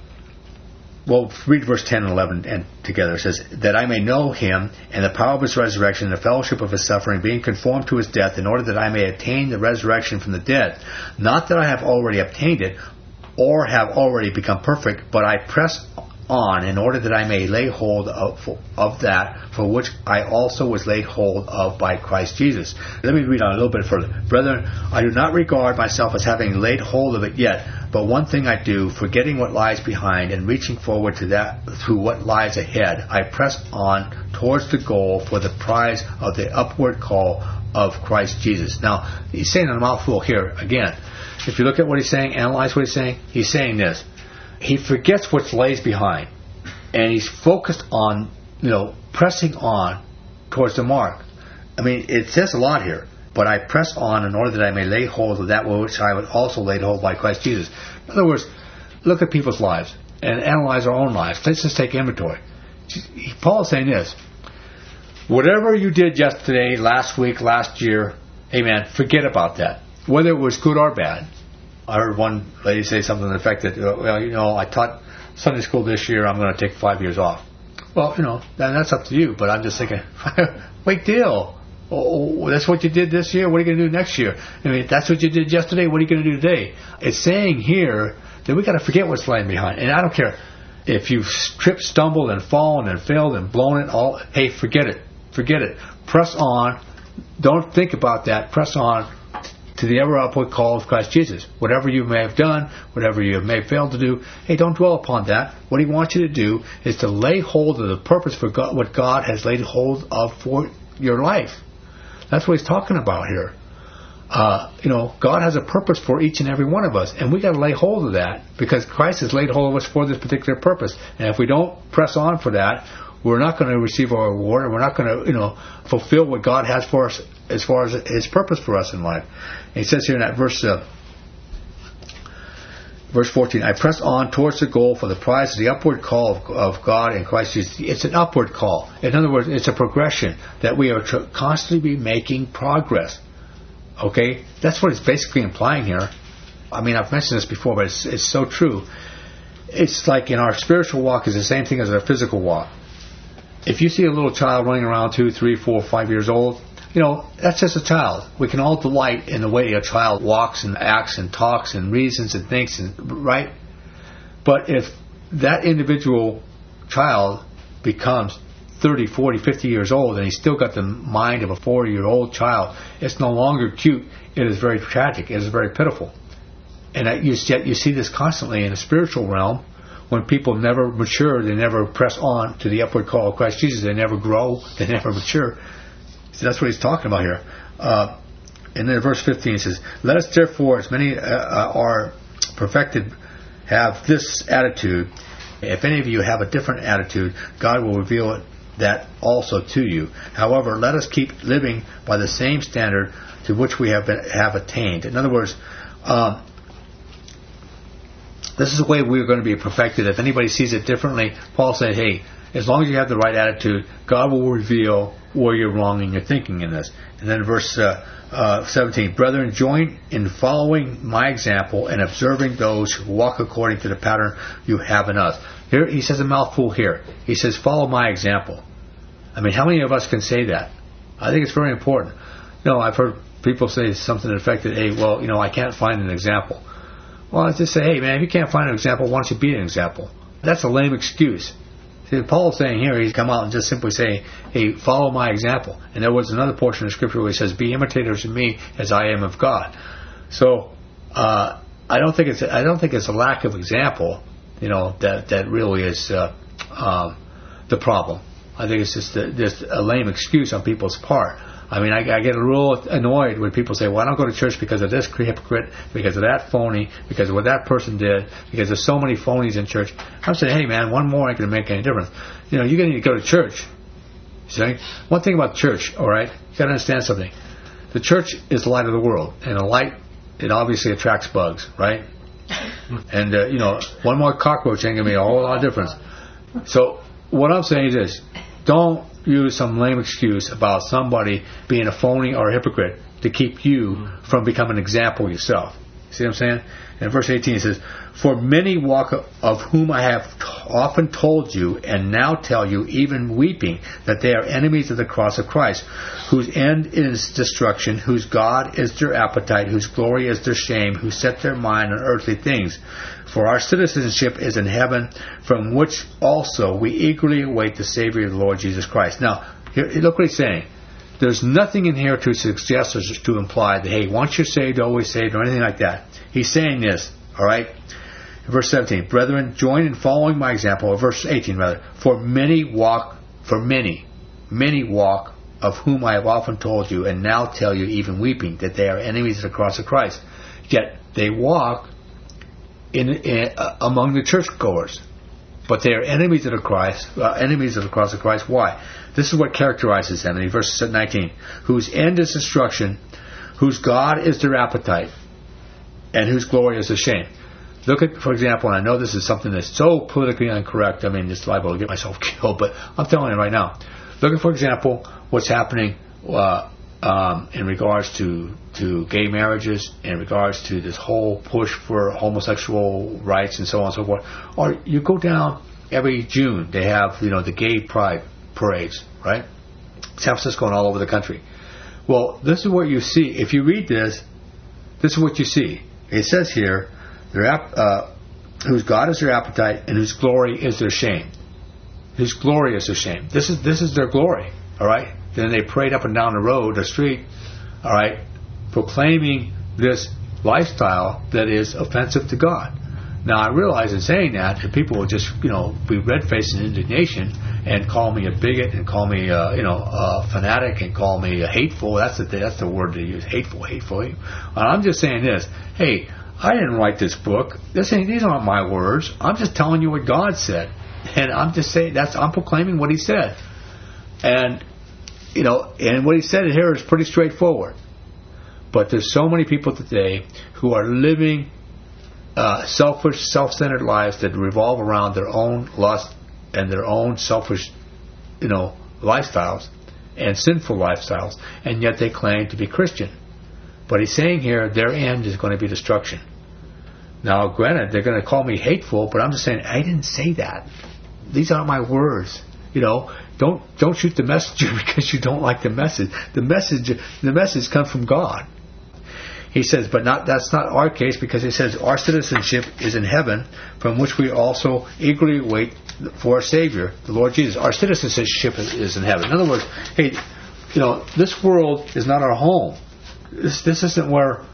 well, read verse ten and eleven and together. It says, that I may know him and the power of his resurrection and the fellowship of his suffering, being conformed to his death, in order that I may attain the resurrection from the dead. Not that I have already obtained it or have already become perfect, but I press on in order that I may lay hold of, of that for which I also was laid hold of by Christ Jesus. Let me read on a little bit further. Brethren, I do not regard myself as having laid hold of it yet, but one thing I do, forgetting what lies behind and reaching forward to that to what lies ahead, I press on towards the goal for the prize of the upward call of Christ Jesus. Now, he's saying a mouthful here again. If you look at what he's saying, analyze what he's saying, he's saying this. He forgets what lays behind, and he's focused on, you know, pressing on towards the mark. I mean, it says a lot here. But I press on in order that I may lay hold of that which I would also lay hold by Christ Jesus. In other words, look at people's lives and analyze our own lives. Let's just take inventory. Paul is saying this. Whatever you did yesterday, last week, last year, amen, forget about that. Whether it was good or bad. I heard one lady say something to the effect that, well, you know, I taught Sunday school this year, I'm going to take five years off. Well, you know, that's up to you, but I'm just thinking, big deal. Oh, that's what you did this year, what are you going to do next year? I mean, that's what you did yesterday, what are you going to do today? It's saying here that we've got to forget what's lying behind. And I don't care if you've tripped, stumbled, and fallen, and failed, and blown it all. Hey, forget it. Forget it. Press on. Don't think about that. Press on to the ever upward call of Christ Jesus. Whatever you may have done, whatever you may have failed to do, hey, don't dwell upon that. What he wants you to do is to lay hold of the purpose for God, what God has laid hold of for your life. That's what he's talking about here. Uh, you know, God has a purpose for each and every one of us, and we got to lay hold of that, because Christ has laid hold of us for this particular purpose. And if we don't press on for that, we're not going to receive our reward, and we're not going to, you know, fulfill what God has for us as far as His purpose for us in life. And he says here in that verse, uh, verse fourteen, I press on towards the goal for the prize of the upward call of, of God in Christ Jesus. It's an upward call. In other words, it's a progression that we are to constantly be making progress. Okay, that's what it's basically implying here. I mean, I've mentioned this before, but it's, it's so true. It's like in our spiritual walk is the same thing as our physical walk. If you see a little child running around two, three, four, five years old, you know, that's just a child. We can all delight in the way a child walks and acts and talks and reasons and thinks, and, right? But if that individual child becomes thirty, forty, fifty years old and he's still got the mind of a four-year-old child, it's no longer cute. It is very tragic. It is very pitiful. And you, you see this constantly in the spiritual realm. When people never mature, they never press on to the upward call of Christ Jesus. They never grow. They never mature. So that's what he's talking about here. Uh, and then verse fifteen says, let us therefore, as many uh, are perfected, have this attitude. If any of you have a different attitude, God will reveal it, that also to you. However, let us keep living by the same standard to which we have been, have attained. In other words, um, this is the way we're going to be perfected. If anybody sees it differently, Paul said, hey, as long as you have the right attitude, God will reveal where you're wrong in your thinking in this. And then verse uh, uh, seventeen, brethren, join in following my example and observing those who walk according to the pattern you have in us. Here he says a mouthful here. He says, follow my example. I mean, how many of us can say that? I think it's very important. You know, I've heard people say something that affected, hey, well, you know, I can't find an example. Well, I just say, hey, man, if you can't find an example, why don't you be an example? That's a lame excuse. See, Paul's saying here, he's come out and just simply saying, hey, follow my example. And there was another portion of Scripture where he says, be imitators of me as I am of God. So, uh, I don't think it's I don't think it's a lack of example, you know, that that really is uh, um, the problem. I think it's just a, just a lame excuse on people's part. I mean, I, I get real annoyed when people say, well, I don't go to church because of this hypocrite, because of that phony, because of what that person did, because there's so many phonies in church. I'm saying, hey, man, one more ain't going to make any difference. You know, you're going to need to go to church. See? One thing about church, all right, you got to understand something. The church is the light of the world, and the light, it obviously attracts bugs, right? And, uh, you know, one more cockroach ain't going to make a whole lot of difference. So what I'm saying is this. Don't use some lame excuse about somebody being a phony or a hypocrite to keep you from becoming an example yourself. See what I'm saying? In verse eighteen it says, for many walk of whom I have t- often told you and now tell you, even weeping, that they are enemies of the cross of Christ, whose end is destruction, whose God is their appetite, whose glory is their shame, who set their mind on earthly things. For our citizenship is in heaven, from which also we eagerly await the Savior of the Lord Jesus Christ. Now, here, look what he's saying. There's nothing in here to suggest or to imply that, hey, once you're saved, always saved, or anything like that. He's saying this, all right? Verse seventeen, brethren, join in following my example, or verse eighteen rather, for many walk, for many, many walk, of whom I have often told you, and now tell you, even weeping, that they are enemies of the cross of Christ. Yet they walk in, in uh, among the churchgoers, but they are enemies of the Christ, uh, enemies of the cross of Christ. Why? This is what characterizes them. In verse nineteen, whose end is destruction, whose God is their appetite, and whose glory is the shame. Look at, for example, and I know this is something that's so politically incorrect, I mean, it's liable to get myself killed, but I'm telling you right now. Look at, for example, what's happening uh, um, in regards to, to gay marriages, in regards to this whole push for homosexual rights and so on and so forth. Or you go down every June, they have, you know, the gay pride parades, right? San Francisco and all over the country. Well, this is what you see. If you read this, this is what you see. It says here, their uh, whose God is their appetite and whose glory is their shame. Whose glory is their shame. This is this is their glory. All right. Then they parade up and down the road, the street. All right, proclaiming this lifestyle that is offensive to God. Now I realize in saying that, that people will just you know be red-faced in indignation and call me a bigot and call me uh, you know a fanatic and call me a hateful. That's the that's the word they use. Hateful, hateful. And I'm just saying this. Hey. I didn't write this book. This ain't, these aren't my words. I'm just telling you what God said, and I'm just saying that's I'm proclaiming what He said, and you know, and what He said here is pretty straightforward. But there's so many people today who are living uh, selfish, self-centered lives that revolve around their own lust and their own selfish, you know, lifestyles and sinful lifestyles, and yet they claim to be Christian. But he's saying here their end is going to be destruction. Now, granted, they're going to call me hateful, but I'm just saying I didn't say that. These aren't my words. You know, don't don't shoot the messenger because you don't like the message. The message the message comes from God. He says, but not that's not our case, because he says our citizenship is in heaven, from which we also eagerly wait for a Savior, the Lord Jesus. Our citizenship is, is in heaven. In other words, hey, you know, this world is not our home. This this isn't where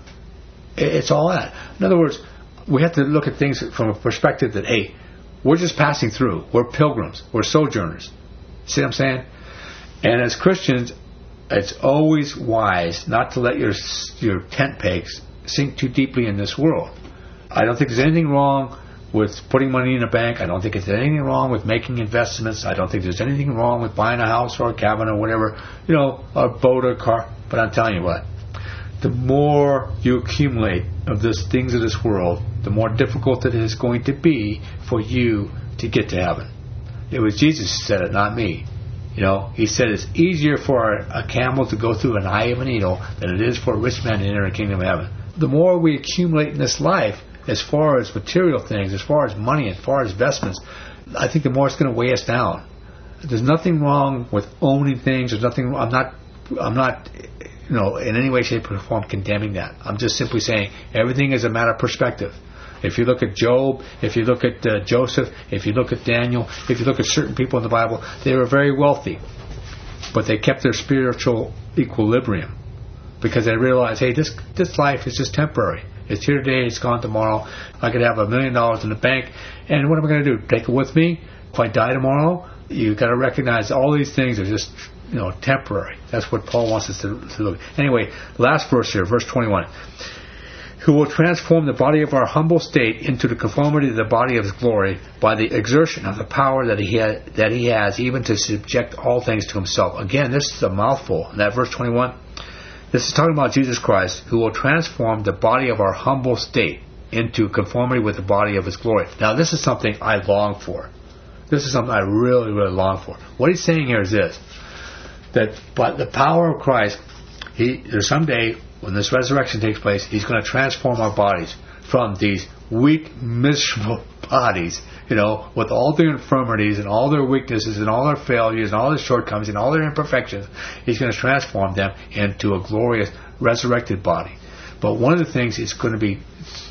it's all at. In other words, we have to look at things from a perspective that, hey, we're just passing through. We're pilgrims. We're sojourners. See what I'm saying? And as Christians, it's always wise not to let your your tent pegs sink too deeply in this world. I don't think there's anything wrong with putting money in a bank. I don't think there's anything wrong with making investments. I don't think there's anything wrong with buying a house or a cabin or whatever, you know, a boat or a car. But I'm telling you what, the more you accumulate of these things of this world, the more difficult it is going to be for you to get to heaven. It was Jesus who said it, not me. You know, he said it's easier for a camel to go through an eye of a needle than it is for a rich man to enter the kingdom of heaven. The more we accumulate in this life, as far as material things, as far as money, as far as investments, I think the more it's going to weigh us down. There's nothing wrong with owning things. There's nothing. I'm not. I'm not. You know, in any way, shape, or form, condemning that. I'm just simply saying everything is a matter of perspective. If you look at Job, if you look at uh, Joseph, if you look at Daniel, if you look at certain people in the Bible, they were very wealthy, but they kept their spiritual equilibrium because they realized, hey, this this life is just temporary. It's here today, it's gone tomorrow. I could have a million dollars in the bank, and what am I going to do? Take it with me? If I die tomorrow, you've got to recognize all these things are just, you know, temporary. That's what Paul wants us to, to look. Anyway, last verse here, verse twenty-one. Who will transform the body of our humble state into the conformity of the body of his glory by the exertion of the power that he ha- that he has, even to subject all things to himself. Again, this is a mouthful. In that verse twenty-one, this is talking about Jesus Christ, who will transform the body of our humble state into conformity with the body of his glory. Now, this is something I long for. This is something I really, really long for. What he's saying here is this, that by the power of Christ, he there's someday, when this resurrection takes place, he's going to transform our bodies from these weak, miserable bodies, you know, with all their infirmities and all their weaknesses and all their failures and all their shortcomings and all their imperfections. He's going to transform them into a glorious, resurrected body. But one of the things that's going to be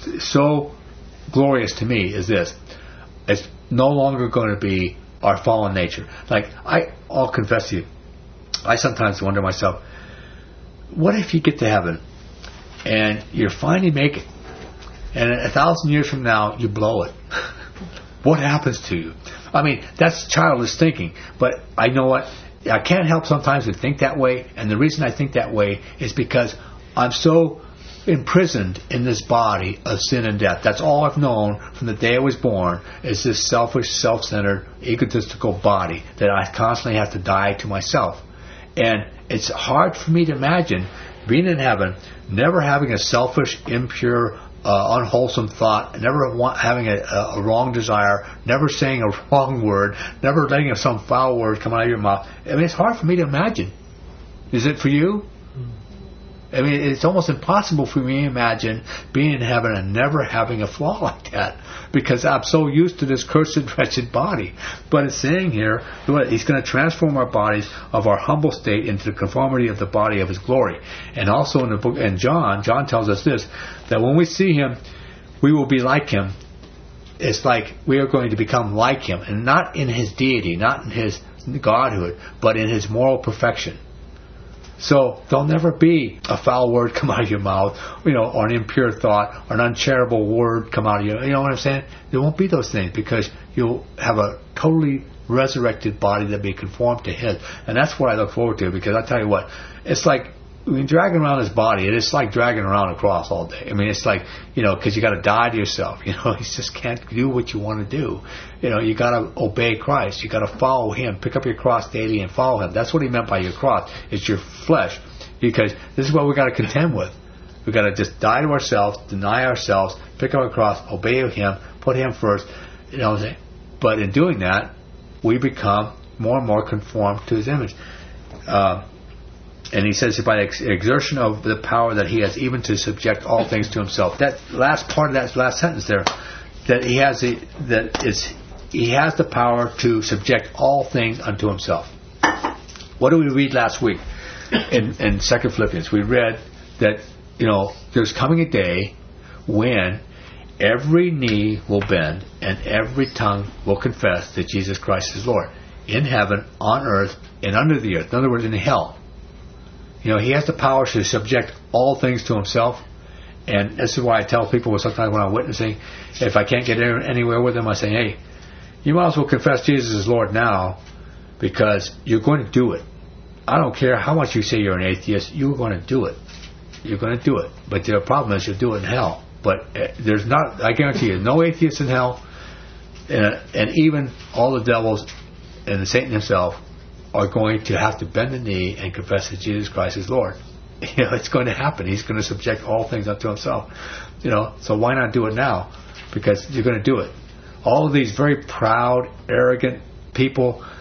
so glorious to me is this. It's no longer going to be our fallen nature. Like, I, I'll confess to you, I sometimes wonder myself, what if you get to heaven and you finally make it, and a thousand years from now you blow it? What happens to you? I mean, that's childish thinking, but I know what, I can't help sometimes to think that way, and the reason I think that way is because I'm so imprisoned in this body of sin and death. That's all I've known from the day I was born, is this selfish, self-centered, egotistical body that I constantly have to die to myself. And it's hard for me to imagine being in heaven, never having a selfish, impure, uh, unwholesome thought, never want, having a, a wrong desire, never saying a wrong word, never letting some foul word come out of your mouth. I mean, it's hard for me to imagine. Is it for you? I mean, it's almost impossible for me to imagine being in heaven and never having a flaw like that, because I'm so used to this cursed, wretched body. But it's saying here, he's going to transform our bodies of our humble state into the conformity of the body of his glory. And also in the book, and John, John tells us this, that when we see him, we will be like him. It's like we are going to become like him, and not in his deity, not in his godhood, but in his moral perfection. So there'll never be a foul word come out of your mouth, you know, or an impure thought, or an uncharitable word come out of you. You know what I'm saying? There won't be those things, because you'll have a totally resurrected body that be conformed to his. And that's what I look forward to, because I tell you what, it's like, I mean, dragging around his body, it is like dragging around a cross all day. I mean, it's like, you know, because you got to die to yourself. You know, you just can't do what you want to do. You know, you got to obey Christ. You got to follow him. Pick up your cross daily and follow him. That's what he meant by your cross. It's your flesh, because this is what we got to contend with. We got to just die to ourselves, deny ourselves, pick up our cross, obey him, put him first. You know what I'm saying? But in doing that, we become more and more conformed to his image. Uh, And he says, by the exertion of the power that he has, even to subject all things to himself. That last part of that last sentence there, that he has the, that is, he has the power to subject all things unto himself. What did we read last week in, in Second Philippians? We read that, you know, there's coming a day when every knee will bend and every tongue will confess that Jesus Christ is Lord, in heaven, on earth, and under the earth. In other words, in hell. You know, he has the power to subject all things to himself. And this is why I tell people sometimes when I'm witnessing, if I can't get anywhere with them, I say, hey, you might as well confess Jesus as Lord now, because you're going to do it. I don't care how much you say you're an atheist, you're going to do it. You're going to do it. But the problem is you'll do it in hell. But there's not, I guarantee you, no atheists in hell, and, and even all the devils and Satan himself are going to have to bend the knee and confess that Jesus Christ is Lord. You know, it's going to happen. He's going to subject all things unto himself. You know, so why not do it now? Because you're going to do it. All of these very proud, arrogant people,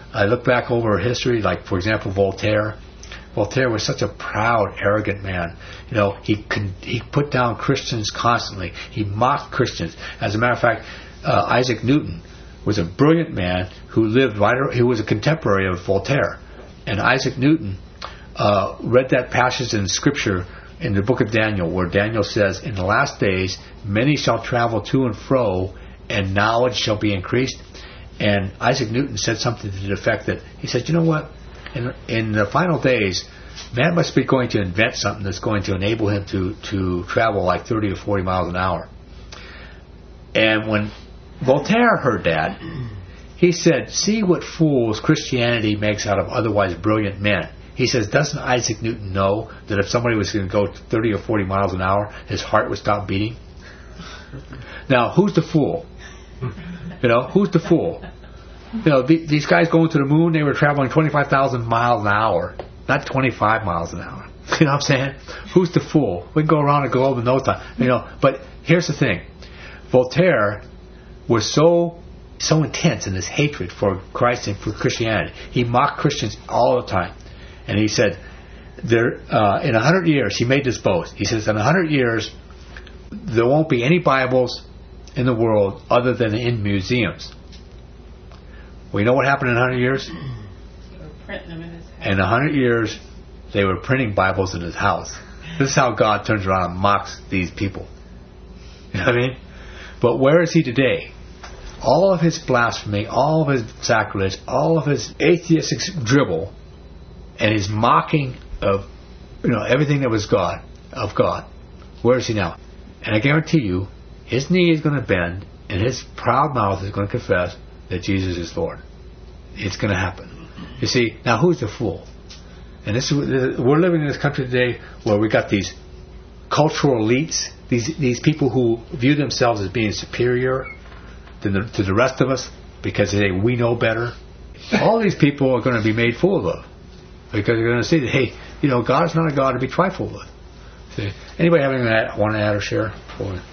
I look back over history, like, for example, Voltaire. Voltaire was such a proud, arrogant man. You know, he con- he put down Christians constantly. He mocked Christians. As a matter of fact, uh, Isaac Newton was a brilliant man who lived right. Ar- he was a contemporary of Voltaire, and Isaac Newton uh, read that passage in Scripture in the book of Daniel, where Daniel says, "In the last days, many shall travel to and fro, and knowledge shall be increased." And Isaac Newton said something to the effect that he said, "You know what? In, in the final days, man must be going to invent something that's going to enable him to, to travel like thirty or forty miles an hour." And when Voltaire heard that, he said, "See what fools Christianity makes out of otherwise brilliant men." He says, "Doesn't Isaac Newton know that if somebody was going to go thirty or forty miles an hour, his heart would stop beating?" Now, who's the fool? You know, who's the fool? You know, the, these guys going to the moon, they were traveling twenty-five thousand miles an hour, not twenty-five miles an hour. You know what I'm saying? Who's the fool? We can go around the globe in no time. You know, but here's the thing. Voltaire was so so intense in his hatred for Christ and for Christianity. He mocked Christians all the time. And he said, there uh, in a hundred years, he made this boast. He says, in a hundred years, there won't be any Bibles in the world other than in museums. Well, you know what happened in a hundred years? They were printing them in his house. In a hundred years, they were printing Bibles in his house. This is how God turns around and mocks these people. You know what I mean? But where is he today? All of his blasphemy, all of his sacrilege, all of his atheistic dribble, and his mocking of, you know, everything that was God, of God. Where is he now? And I guarantee you, his knee is going to bend, and his proud mouth is going to confess that Jesus is Lord. It's going to happen. You see, now who's the fool? And this is, we're living in this country today where we got these cultural elites, these these people who view themselves as being superior to the, to the rest of us because they say we know better. All these people are going to be made fools of because they're going to see that, hey, you know, God's not a God to be trifled with. See? Anybody have anything that want to add or share? Or